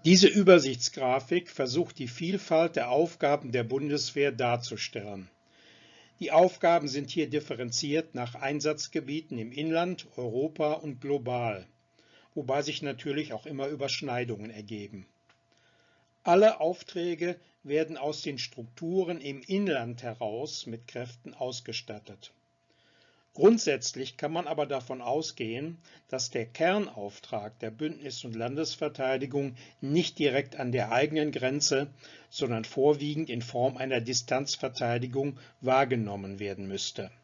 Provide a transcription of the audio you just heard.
Diese Übersichtsgrafik versucht die Vielfalt der Aufgaben der Bundeswehr darzustellen. Die Aufgaben sind hier differenziert nach Einsatzgebieten im Inland, Europa und global, wobei sich natürlich auch immer Überschneidungen ergeben. Alle Aufträge werden aus den Strukturen im Inland heraus mit Kräften ausgestattet. Grundsätzlich kann man aber davon ausgehen, dass der Kernauftrag der Bündnis- und Landesverteidigung nicht direkt an der eigenen Grenze, sondern vorwiegend in Form einer Distanzverteidigung wahrgenommen werden müsste.